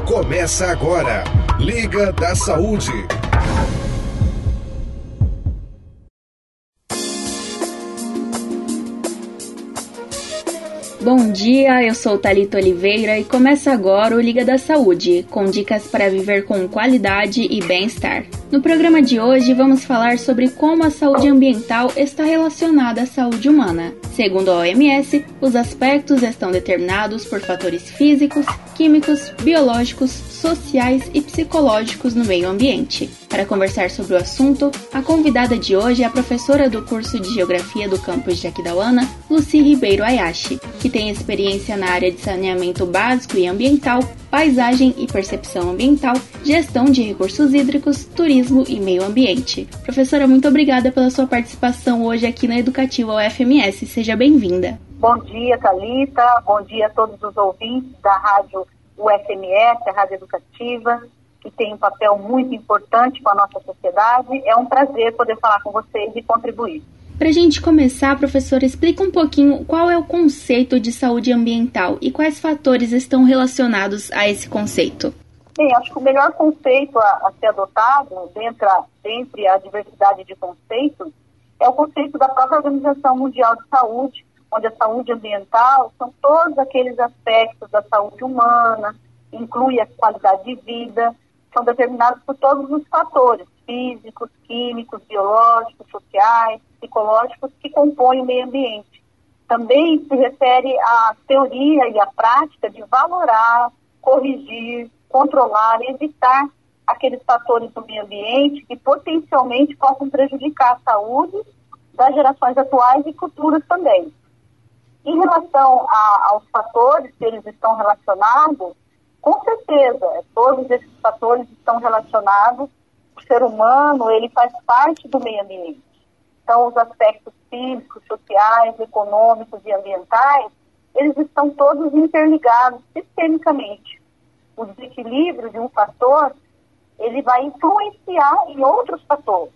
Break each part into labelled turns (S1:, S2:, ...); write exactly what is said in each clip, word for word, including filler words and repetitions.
S1: Começa agora, Liga da Saúde.
S2: Bom dia, eu sou Thalita Oliveira e começa agora o Liga da Saúde, com dicas para viver com qualidade e bem-estar. No programa de hoje vamos falar sobre como a saúde ambiental está relacionada à saúde humana. Segundo a O M S, os aspectos estão determinados por fatores físicos, químicos, biológicos, sociais e psicológicos no meio ambiente. Para conversar sobre o assunto, a convidada de hoje é a professora do curso de Geografia do campus de Aquidauana, Lucy Ribeiro Ayashi, que tem experiência na área de saneamento básico e ambiental, paisagem e percepção ambiental, gestão de recursos hídricos, turismo e meio ambiente. Professora, muito obrigada pela sua participação hoje aqui na Educativa U F M S. Seja bem-vinda.
S3: Bom dia, Thalita. Bom dia a todos os ouvintes da rádio U F M S, a Rádio Educativa, que tem um papel muito importante para a nossa sociedade. É um prazer poder falar com vocês e contribuir.
S2: Para a gente começar, professora, explica um pouquinho qual é o conceito de saúde ambiental e quais fatores estão relacionados a esse conceito.
S3: Bem, acho que o melhor conceito a, a ser adotado dentre a, dentre a diversidade de conceitos é o conceito da própria Organização Mundial de Saúde, onde a saúde ambiental são todos aqueles aspectos da saúde humana, inclui a qualidade de vida, são determinados por todos os fatores físicos, químicos, biológicos, sociais, psicológicos que compõem o meio ambiente. Também se refere à teoria e à prática de valorar, corrigir, controlar e evitar aqueles fatores do meio ambiente que potencialmente possam prejudicar a saúde das gerações atuais e futuras também. Em relação a, aos fatores que eles estão relacionados, com certeza, todos esses fatores estão relacionados. O ser humano, ele faz parte do meio ambiente. Então, os aspectos físicos, sociais, econômicos e ambientais, eles estão todos interligados sistemicamente. O desequilíbrio de um fator, ele vai influenciar em outros fatores.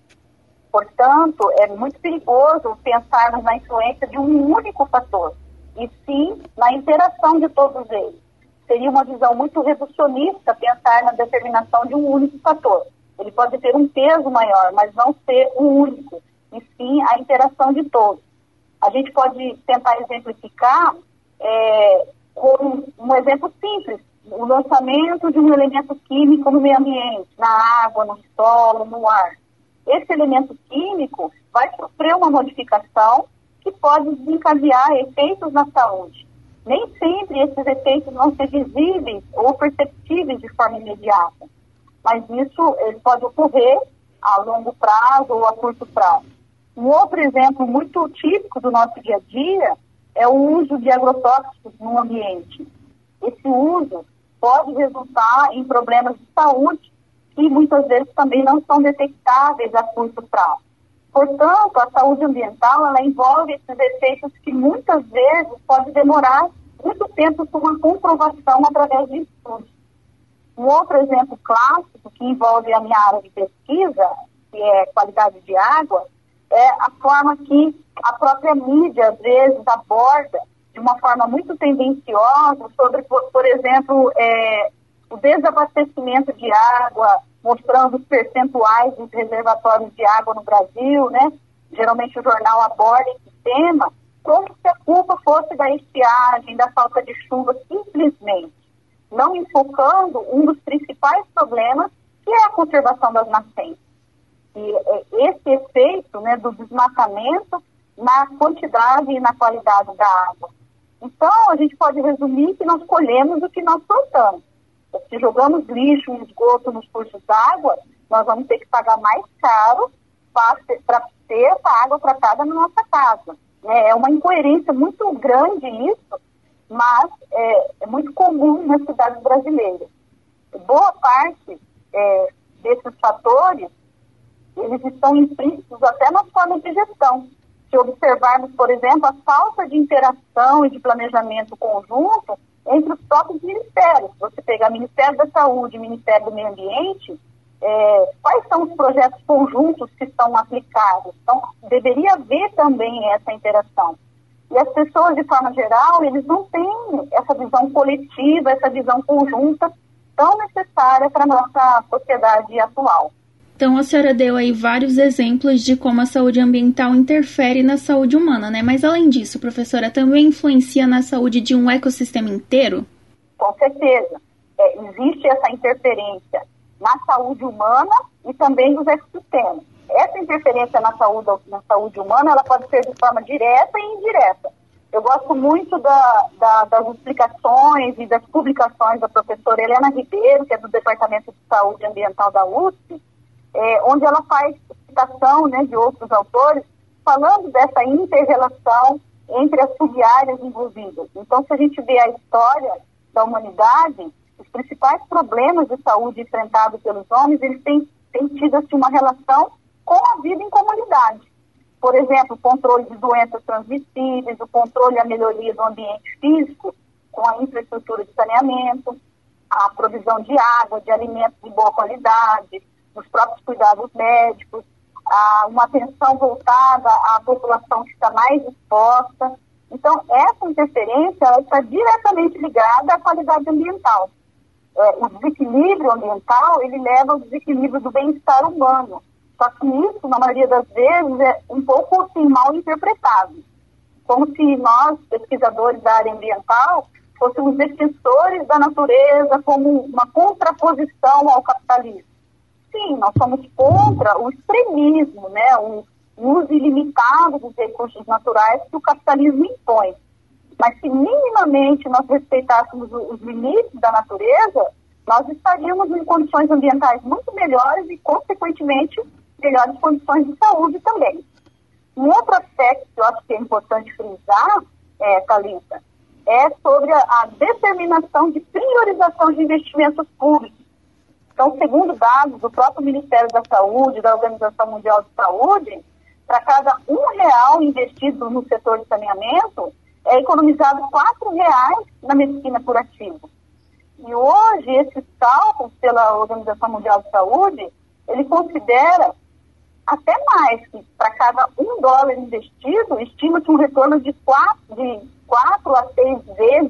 S3: Portanto, é muito perigoso pensarmos na influência de um único fator, e sim na interação de todos eles. Seria uma visão muito reducionista pensar na determinação de um único fator. Ele pode ter um peso maior, mas não ser um único, e sim a interação de todos. A gente pode tentar exemplificar é, com um exemplo simples, o lançamento de um elemento químico no meio ambiente, na água, no solo, no ar. Esse elemento químico vai sofrer uma modificação que pode desencadear efeitos na saúde. Nem sempre esses efeitos vão ser visíveis ou perceptíveis de forma imediata, mas isso ele pode ocorrer a longo prazo ou a curto prazo. Um outro exemplo muito típico do nosso dia a dia é o uso de agrotóxicos no ambiente. Esse uso pode resultar em problemas de saúde que muitas vezes também não são detectáveis a curto prazo. Portanto, a saúde ambiental, ela envolve esses efeitos que muitas vezes pode demorar muito tempo por uma comprovação através de estudos. Um outro exemplo clássico que envolve a minha área de pesquisa, que é qualidade de água, é a forma que a própria mídia, às vezes, aborda de uma forma muito tendenciosa sobre, por, por exemplo, é, o desabastecimento de água, mostrando os percentuais dos reservatórios de água no Brasil, né? Geralmente o jornal aborda esse tema como se a culpa fosse da estiagem, da falta de chuva, simplesmente, não enfocando um dos principais problemas, que é a conservação das nascentes. E esse efeito, né, do desmatamento na quantidade e na qualidade da água. Então, a gente pode resumir que nós colhemos o que nós plantamos. Se jogamos lixo e esgoto nos cursos d'água, nós vamos ter que pagar mais caro para ter essa água tratada na nossa casa. É uma incoerência muito grande isso, mas é, é muito comum nas cidades brasileiras. Boa parte é, desses fatores, eles estão implícitos até nas formas de gestão. Se observarmos, por exemplo, a falta de interação e de planejamento conjunto entre os próprios ministérios. Você pegar Ministério da Saúde e Ministério do Meio Ambiente, é, quais são os projetos conjuntos que estão aplicados? Então, deveria haver também essa interação. E as pessoas, de forma geral, eles não têm essa visão coletiva, essa visão conjunta tão necessária para a nossa sociedade atual.
S2: Então, a senhora deu aí vários exemplos de como a saúde ambiental interfere na saúde humana, né? Mas, além disso, professora, também influencia na saúde de um ecossistema inteiro?
S3: Com certeza. É, existe essa interferência na saúde humana e também nos ecossistemas. Essa interferência na saúde, na saúde humana, ela pode ser de forma direta e indireta. Eu gosto muito da, da, das explicações e das publicações da professora Helena Ribeiro, que é do Departamento de Saúde Ambiental da U S P, É, onde ela faz citação, né, de outros autores, falando dessa inter-relação entre as sub-áreas envolvidas. Então, se a gente vê a história da humanidade, os principais problemas de saúde enfrentados pelos homens, eles têm, têm tido assim, uma relação com a vida em comunidade. Por exemplo, o controle de doenças transmissíveis, o controle e a melhoria do ambiente físico, com a infraestrutura de saneamento, a provisão de água, de alimentos de boa qualidade, os próprios cuidados médicos, a, uma atenção voltada à população que está mais exposta. Então, essa interferência ela está diretamente ligada à qualidade ambiental. É, o desequilíbrio ambiental, ele leva ao desequilíbrio do bem-estar humano. Só que isso, na maioria das vezes, é um pouco assim, mal interpretado. Como se nós, pesquisadores da área ambiental, fôssemos defensores da natureza como uma contraposição ao capitalismo. Sim, nós somos contra o extremismo, né, o uso ilimitado dos recursos naturais que o capitalismo impõe. Mas se minimamente nós respeitássemos os limites da natureza, nós estaríamos em condições ambientais muito melhores e, consequentemente, melhores condições de saúde também. Um outro aspecto que eu acho que é importante frisar, é, Thalita, é sobre a, a determinação de priorização de investimentos públicos. Então, segundo dados do próprio Ministério da Saúde, da Organização Mundial de Saúde, para cada um real investido no setor de saneamento, é economizado quatro reais na medicina curativa. E hoje, esses cálculos pela Organização Mundial de Saúde, ele considera até mais, que para cada um dólar investido, estima-se um retorno de quatro, de quatro a seis vezes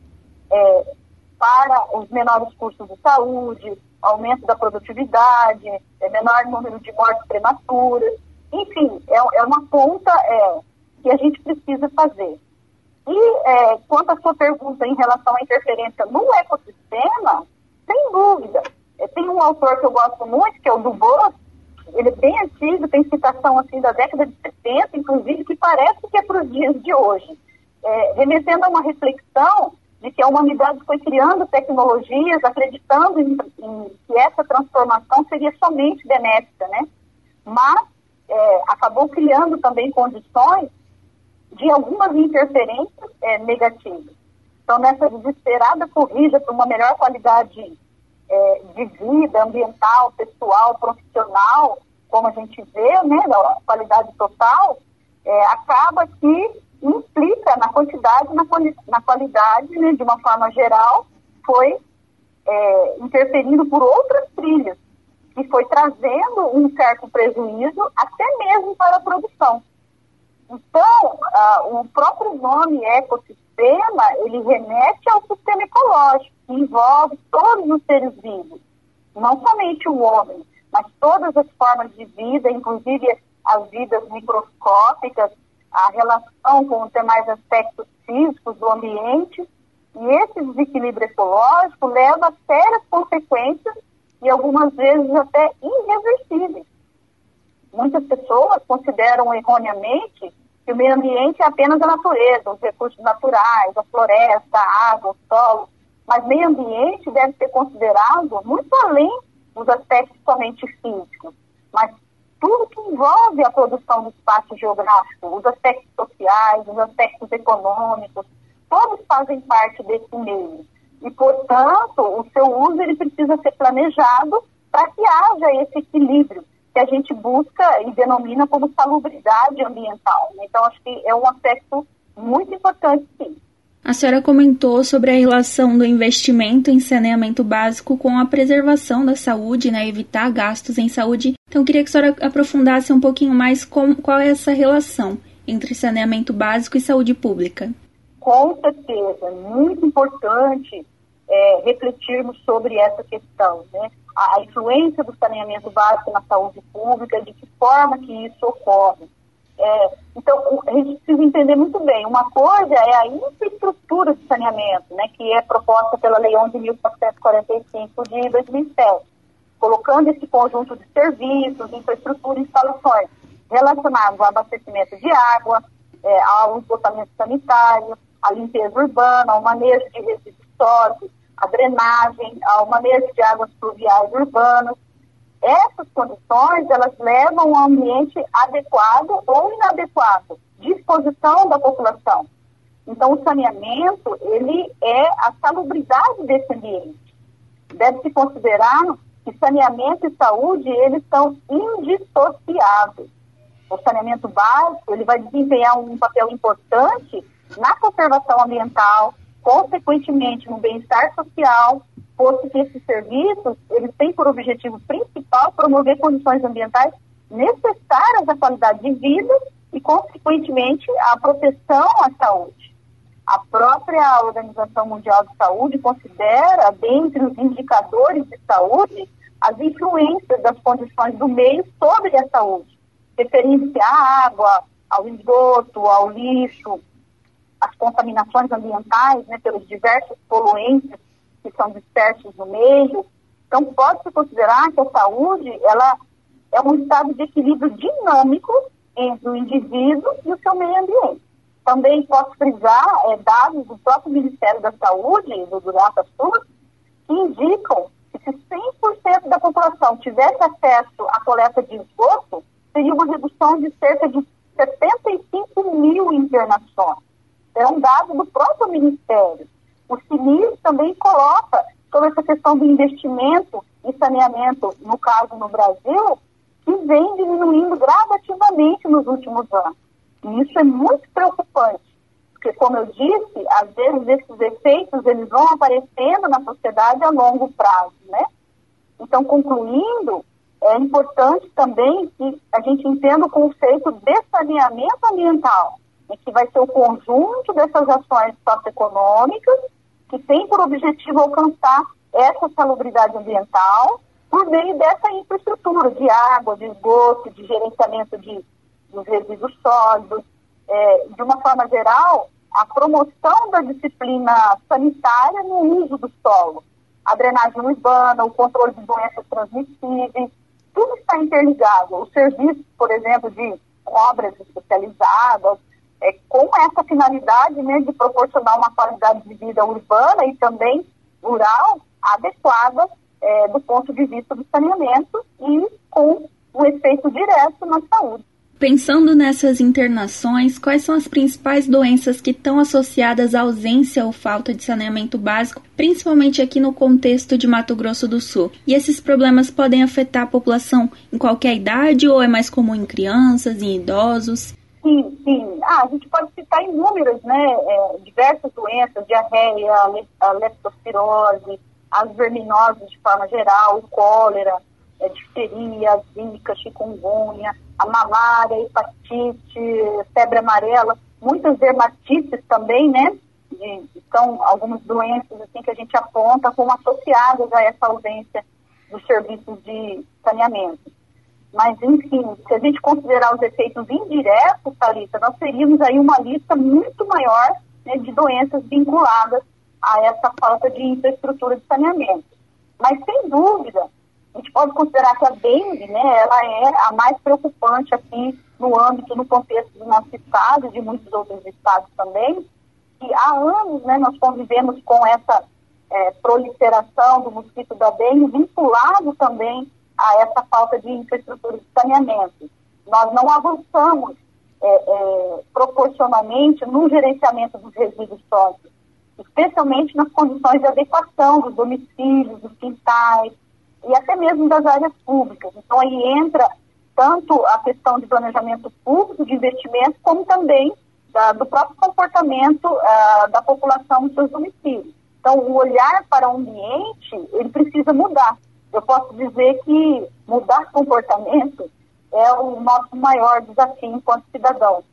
S3: é, para os menores custos de saúde, aumento da produtividade, é, menor número de mortes prematuras. Enfim, é, é uma conta é, que a gente precisa fazer. E é, quanto à sua pergunta em relação à interferência no ecossistema, sem dúvida. É, tem um autor que eu gosto muito, que é o Dubois. Ele é bem antigo, tem citação assim da década de setenta, inclusive, que parece que é para os dias de hoje. É, remetendo a uma reflexão de que a humanidade foi criando tecnologias, acreditando em, em que essa transformação seria somente benéfica, né? Mas é, acabou criando também condições de algumas interferências é, negativas. Então, nessa desesperada corrida por uma melhor qualidade é, de vida ambiental, pessoal, profissional, como a gente vê, né, a qualidade total, é, acaba que implica na quantidade, na, quali na qualidade, né, de uma forma geral, foi é, interferindo por outras trilhas, que foi trazendo um certo prejuízo até mesmo para a produção. Então, ah, o próprio nome ecossistema, ele remete ao sistema ecológico, que envolve todos os seres vivos, não somente o homem, mas todas as formas de vida, inclusive as vidas microscópicas, a relação com os demais aspectos físicos do ambiente, e esse desequilíbrio ecológico leva a sérias consequências e algumas vezes até irreversíveis. Muitas pessoas consideram erroneamente que o meio ambiente é apenas a natureza, os recursos naturais, a floresta, a água, o solo, mas meio ambiente deve ser considerado muito além dos aspectos somente físicos, mas tudo que envolve a produção do espaço geográfico, os aspectos sociais, os aspectos econômicos, todos fazem parte desse meio. E, portanto, o seu uso ele precisa ser planejado para que haja esse equilíbrio que a gente busca e denomina como salubridade ambiental. Então, acho que é um aspecto muito importante, sim.
S2: A senhora comentou sobre a relação do investimento em saneamento básico com a preservação da saúde, né, evitar gastos em saúde. Então, eu queria que a senhora aprofundasse um pouquinho mais com, qual é essa relação entre saneamento básico e saúde pública.
S3: Com certeza, é muito importante é, refletirmos sobre essa questão, né? A, a influência do saneamento básico na saúde pública, de que forma que isso ocorre. É, então, a gente precisa entender muito bem. Uma coisa é a infraestrutura de saneamento, né, que é proposta pela Lei onze mil quatrocentos e quarenta e cinco de dois mil e sete, colocando esse conjunto de serviços, infraestrutura e instalações relacionados ao abastecimento de água, é, ao esgotamento sanitário, à limpeza urbana, ao manejo de resíduos sólidos, à drenagem, ao manejo de águas pluviais urbanas. Essas condições, elas levam a um ambiente adequado ou inadequado, de exposição da população. Então, o saneamento, ele é a salubridade desse ambiente. Deve-se considerar que saneamento e saúde, eles são indissociáveis. O saneamento básico, ele vai desempenhar um papel importante na conservação ambiental, consequentemente no bem-estar social, posto que esses serviços, eles têm por objetivo principal promover condições ambientais necessárias à qualidade de vida e, consequentemente, à proteção à saúde. A própria Organização Mundial de Saúde considera, dentre os indicadores de saúde, as influências das condições do meio sobre a saúde, referindo-se à água, ao esgoto, ao lixo, às contaminações ambientais, né, pelos diversos poluentes que são dispersos no meio. Então, pode-se considerar que a saúde, ela é um estado de equilíbrio dinâmico entre o indivíduo e o seu meio ambiente. Também posso frisar é, dados do próprio Ministério da Saúde, do DataSUS, que indicam que se cem por cento da população tivesse acesso à coleta de esgoto, seria uma redução de cerca de setenta e cinco mil internações. É um dado do próprio Ministério. O CINIS também coloca sobre essa questão do investimento em saneamento, no caso no Brasil, que vem diminuindo gradativamente nos últimos anos. E isso é muito preocupante, porque, como eu disse, às vezes esses efeitos eles vão aparecendo na sociedade a longo prazo, né? Então, concluindo, é importante também que a gente entenda o conceito de saneamento ambiental, que vai ser o conjunto dessas ações socioeconômicas que tem por objetivo alcançar essa salubridade ambiental por meio dessa infraestrutura de água, de esgoto, de gerenciamento de, dos resíduos sólidos. É, de uma forma geral, a promoção da disciplina sanitária no uso do solo, a drenagem urbana, o controle de doenças transmissíveis, tudo está interligado. Os serviços, por exemplo, de obras especializadas, É, com essa finalidade, né, de proporcionar uma qualidade de vida urbana e também rural adequada é, do ponto de vista do saneamento e com um efeito direto na saúde.
S2: Pensando nessas internações, quais são as principais doenças que estão associadas à ausência ou falta de saneamento básico, principalmente aqui no contexto de Mato Grosso do Sul? E esses problemas podem afetar a população em qualquer idade ou é mais comum em crianças, em idosos?
S3: Sim, sim. Ah, a gente pode citar inúmeras, né, é, diversas doenças, diarreia, a leptospirose, as verminoses de forma geral, o cólera, a difteria, a zika, chikungunya, a malária, a hepatite, febre amarela, muitas dermatites também, né, de, são algumas doenças assim, que a gente aponta como associadas a essa ausência dos serviços de saneamento. Mas, enfim, se a gente considerar os efeitos indiretos, Thalita, nós teríamos aí uma lista muito maior, né, de doenças vinculadas a essa falta de infraestrutura de saneamento. Mas, sem dúvida, a gente pode considerar que a dengue, né, ela é a mais preocupante aqui no âmbito, no contexto do nosso estado e de muitos outros estados também. E há anos, né, nós convivemos com essa é, proliferação do mosquito da dengue, vinculado também a essa falta de infraestrutura de saneamento. Nós não avançamos é, é, proporcionalmente no gerenciamento dos resíduos sólidos, especialmente nas condições de adequação dos domicílios, dos quintais e até mesmo das áreas públicas. Então, aí entra tanto a questão de planejamento público, de investimento, como também da, do próprio comportamento uh, da população nos seus domicílios. Então, o olhar para o ambiente, ele precisa mudar. Eu posso dizer que mudar comportamento é o nosso maior desafio enquanto cidadãos.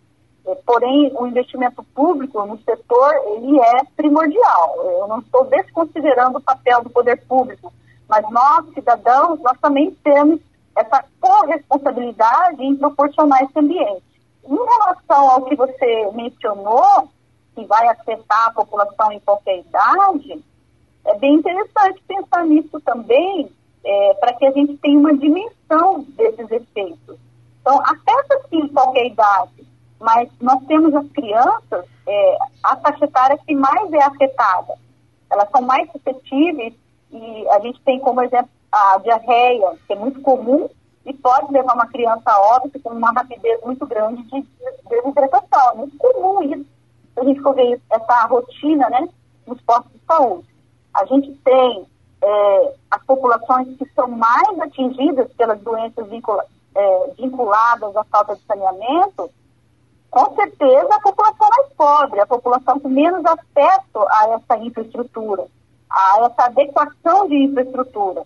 S3: Porém, o investimento público no setor, ele é primordial. Eu não estou desconsiderando o papel do poder público, mas nós, cidadãos, nós também temos essa corresponsabilidade em proporcionar esse ambiente. Em relação ao que você mencionou, que vai afetar a população em qualquer idade, é bem interessante pensar nisso também, é, para que a gente tenha uma dimensão desses efeitos. Então, afeta sim qualquer idade, mas nós temos as crianças, é, a faixa etária que mais é afetada. Elas são mais suscetíveis e a gente tem como exemplo a diarreia, que é muito comum e pode levar uma criança a óbito com uma rapidez muito grande de desidratação. É muito comum isso. Se a gente for ver essa rotina, né, nos postos de saúde. A gente tem é, as populações que são mais atingidas pelas doenças vincula, é, vinculadas à falta de saneamento. Com certeza a população mais pobre, a população com menos acesso a essa infraestrutura, a essa adequação de infraestrutura,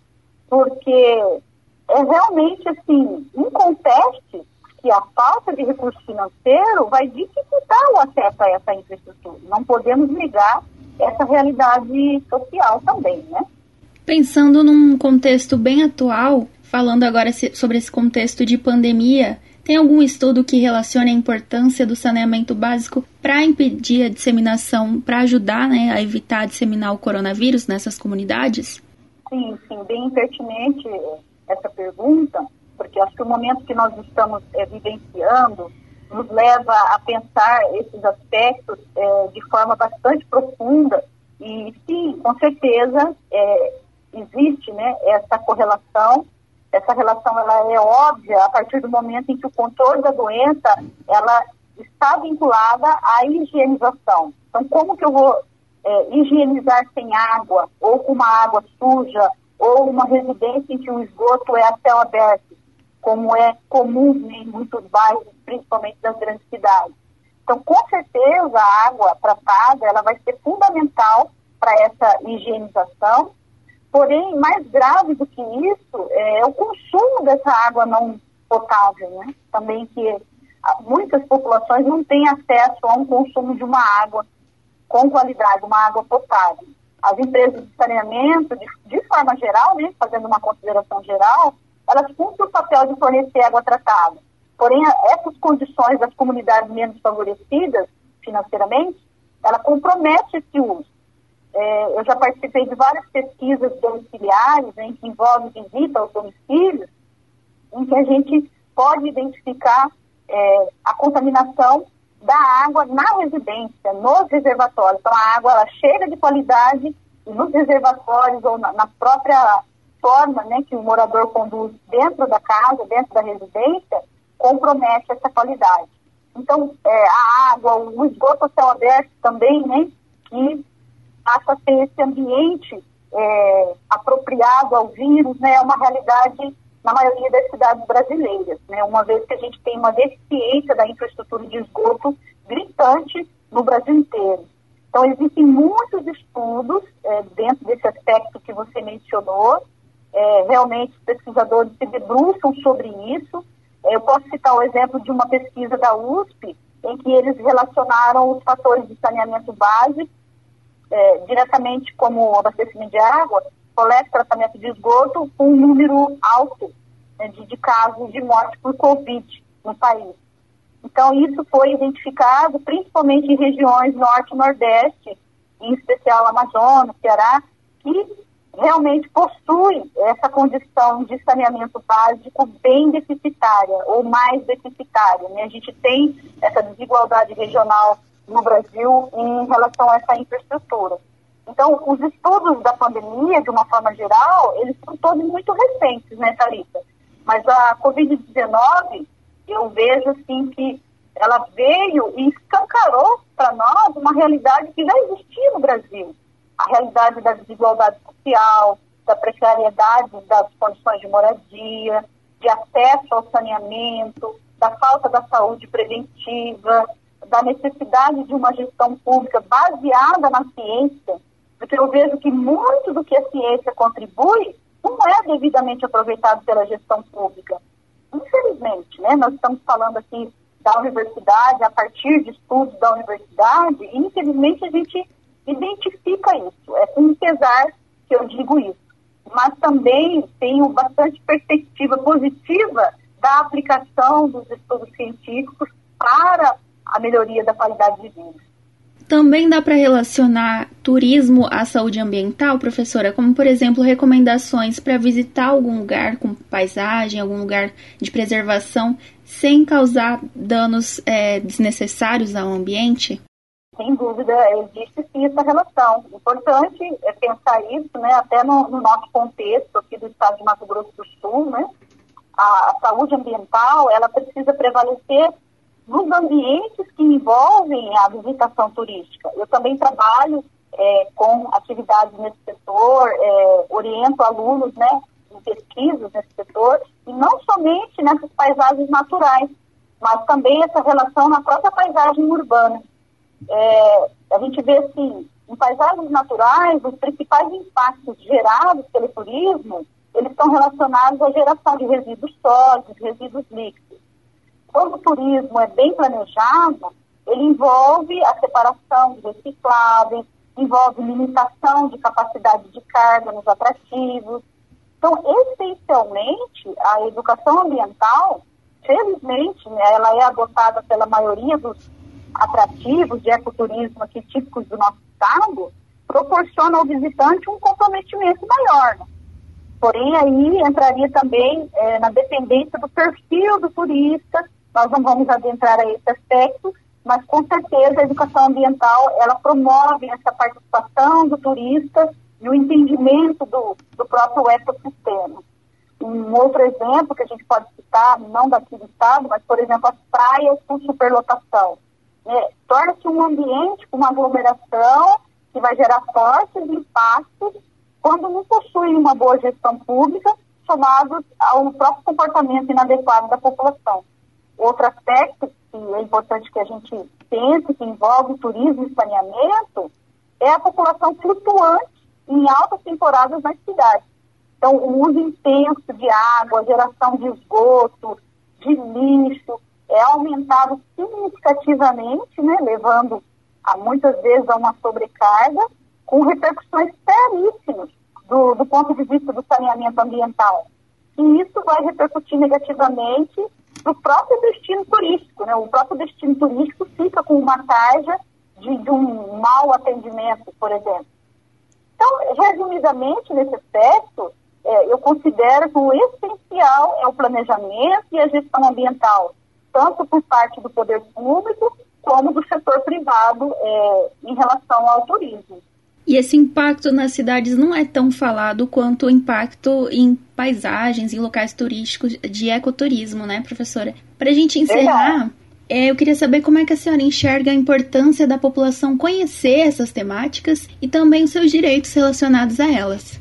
S3: porque é realmente assim, inconteste que a falta de recurso financeiro vai dificultar o acesso a essa infraestrutura. Não podemos negar essa realidade social também, né?
S2: Pensando num contexto bem atual, falando agora sobre esse contexto de pandemia, tem algum estudo que relacione a importância do saneamento básico para impedir a disseminação, para ajudar, né, a evitar disseminar o coronavírus nessas comunidades?
S3: Sim, sim, bem pertinente essa pergunta, porque acho que o momento que nós estamos é, vivenciando nos leva a pensar esses aspectos é, de forma bastante profunda e, sim, com certeza, é, existe, né, essa correlação. Essa relação ela é óbvia a partir do momento em que o controle da doença ela está vinculada à higienização. Então, como que eu vou é, higienizar sem água, ou com uma água suja, ou uma residência em que o esgoto é a céu aberto, como é comum em muitos bairros, principalmente das grandes cidades. Então, com certeza, a água tratada ela vai ser fundamental para essa higienização. Porém, mais grave do que isso é o consumo dessa água não potável, né? Também que muitas populações não têm acesso a um consumo de uma água com qualidade, uma água potável. As empresas de saneamento, de, de forma geral, né, fazendo uma consideração geral, elas cumprem o papel de fornecer água tratada. Porém, essas condições das comunidades menos favorecidas financeiramente, ela compromete esse uso. É, eu já participei de várias pesquisas domiciliares, né, que envolvem visita aos domicílios, em que a gente pode identificar é, a contaminação da água na residência, nos reservatórios. Então, a água ela chega de qualidade e nos reservatórios ou na, na própria forma, né, que o morador conduz dentro da casa, dentro da residência, compromete essa qualidade. Então, é, a água, o esgoto a céu aberto também, né, que passa a ter esse ambiente é, apropriado ao vírus, né, é uma realidade na maioria das cidades brasileiras, né, uma vez que a gente tem uma deficiência da infraestrutura de esgoto gritante no Brasil inteiro. Então, existem muitos estudos é, dentro desse aspecto que você mencionou, é, realmente os pesquisadores se debruçam sobre isso. É, eu posso citar o exemplo de uma pesquisa da U S P, em que eles relacionaram os fatores de saneamento básico, É, diretamente como o abastecimento de água, coleta e tratamento de esgoto, com um número alto, né, de, de casos de morte por Covid no país. Então, isso foi identificado principalmente em regiões norte e nordeste, em especial Amazonas, Ceará, que realmente possui essa condição de saneamento básico bem deficitária, ou mais deficitária, né? A gente tem essa desigualdade regional no Brasil em relação a essa infraestrutura. Então, os estudos da pandemia, de uma forma geral, eles são todos muito recentes, né, Thalita? Mas a covid dezenove, eu vejo, assim, que ela veio e escancarou para nós uma realidade que já existia no Brasil. A realidade da desigualdade social, da precariedade das condições de moradia, de acesso ao saneamento, da falta da saúde preventiva, da necessidade de uma gestão pública baseada na ciência, porque eu vejo que muito do que a ciência contribui não é devidamente aproveitado pela gestão pública. Infelizmente, né? Nós estamos falando aqui da universidade, a partir de estudos da universidade, e infelizmente a gente identifica isso. É com pesar que eu digo isso. Mas também tenho bastante perspectiva positiva da aplicação dos estudos científicos para a melhoria da qualidade de vida.
S2: Também dá para relacionar turismo à saúde ambiental, professora? Como, por exemplo, recomendações para visitar algum lugar com paisagem, algum lugar de preservação, sem causar danos é, desnecessários ao ambiente?
S3: Sem dúvida, existe sim essa relação. Importante é pensar isso, né, até no, no nosso contexto aqui do estado de Mato Grosso do Sul, né? A, a saúde ambiental, ela precisa prevalecer nos ambientes que envolvem a visitação turística. Eu também trabalho é, com atividades nesse setor, é, oriento alunos, né, em pesquisas nesse setor, e não somente nessas paisagens naturais, mas também essa relação na própria paisagem urbana. É, a gente vê assim, em paisagens naturais, os principais impactos gerados pelo turismo, eles estão relacionados à geração de resíduos sólidos, resíduos líquidos. Quando o turismo é bem planejado, ele envolve a separação de recicláveis, envolve limitação de capacidade de carga nos atrativos. Então, essencialmente, a educação ambiental, felizmente, né, ela é adotada pela maioria dos atrativos de ecoturismo aqui típicos do nosso estado, proporciona ao visitante um comprometimento maior, né? Porém, aí entraria também é, na dependência do perfil do turista. Nós não vamos adentrar a esse aspecto, mas com certeza a educação ambiental, ela promove essa participação do turista e o entendimento do, do próprio ecossistema. Um outro exemplo que a gente pode citar, não daqui do estado, mas, por exemplo, as praias com superlotação. Né? Torna-se um ambiente com uma aglomeração que vai gerar fortes impactos quando não possui uma boa gestão pública, somados ao próprio comportamento inadequado da população. Outro aspecto que é importante que a gente pense, que envolve turismo e saneamento, é a população flutuante em altas temporadas nas cidades. Então, o uso intenso de água, a geração de esgoto, de lixo, é aumentado significativamente, né, levando a, muitas vezes a uma sobrecarga, com repercussões seríssimas do, do ponto de vista do saneamento ambiental. E isso vai repercutir negativamente no próprio destino turístico, né? O próprio destino turístico fica com uma tarja de, de um mau atendimento, por exemplo. Então, resumidamente, nesse aspecto, é, eu considero que o essencial é o planejamento e a gestão ambiental, tanto por parte do poder público como do setor privado é, em relação ao turismo.
S2: E esse impacto nas cidades não é tão falado quanto o impacto em paisagens, em locais turísticos de ecoturismo, né, professora? Para a gente encerrar, é, eu queria saber como é que a senhora enxerga a importância da população conhecer essas temáticas e também os seus direitos relacionados a elas.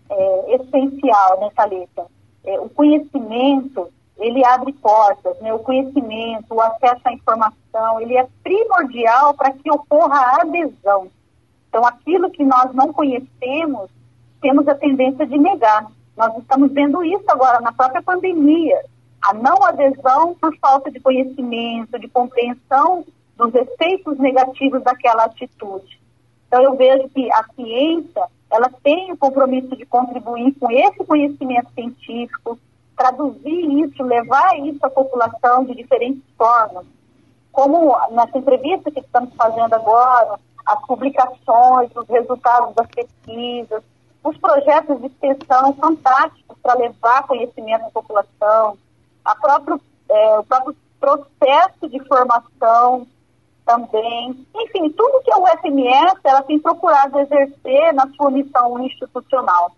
S3: É essencial, né, Thalita? É, o conhecimento, ele abre portas, né? O conhecimento, o acesso à informação, ele é primordial para que ocorra a adesão. Então, aquilo que nós não conhecemos, temos a tendência de negar. Nós estamos vendo isso agora na própria pandemia. A não adesão por falta de conhecimento, de compreensão dos efeitos negativos daquela atitude. Então, eu vejo que a ciência, ela tem o compromisso de contribuir com esse conhecimento científico, traduzir isso, levar isso à população de diferentes formas. Como nessa entrevista que estamos fazendo agora, as publicações, os resultados das pesquisas, os projetos de extensão fantásticos para levar conhecimento à população, a próprio, é, o próprio processo de formação também. Enfim, tudo que a U F M S ela tem procurado exercer na sua missão institucional.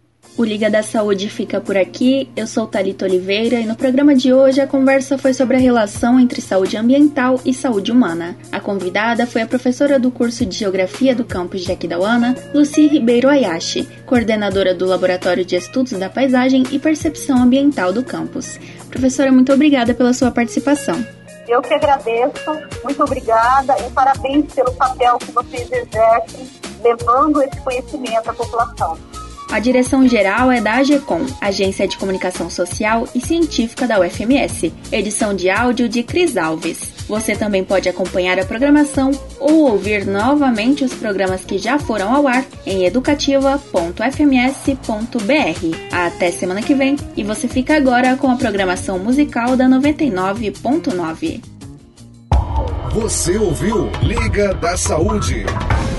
S2: O Liga da Saúde fica por aqui. Eu sou Thalita Oliveira e no programa de hoje a conversa foi sobre a relação entre saúde ambiental e saúde humana. A convidada foi a professora do curso de Geografia do campus de Aquidauana, Lucy Ribeiro Ayashi, coordenadora do Laboratório de Estudos da Paisagem e Percepção Ambiental do campus. Professora, muito obrigada pela sua participação.
S3: Eu que agradeço, muito obrigada e parabéns pelo papel que vocês exercem, levando esse conhecimento à população.
S2: A direção-geral é da AGECOM, Agência de Comunicação Social e Científica da U F M S. Edição de áudio de Cris Alves. Você também pode acompanhar a programação ou ouvir novamente os programas que já foram ao ar em educativa ponto f m s ponto b r. Até semana que vem e você fica agora com a programação musical da noventa e nove ponto nove.
S1: Você ouviu Liga da Saúde.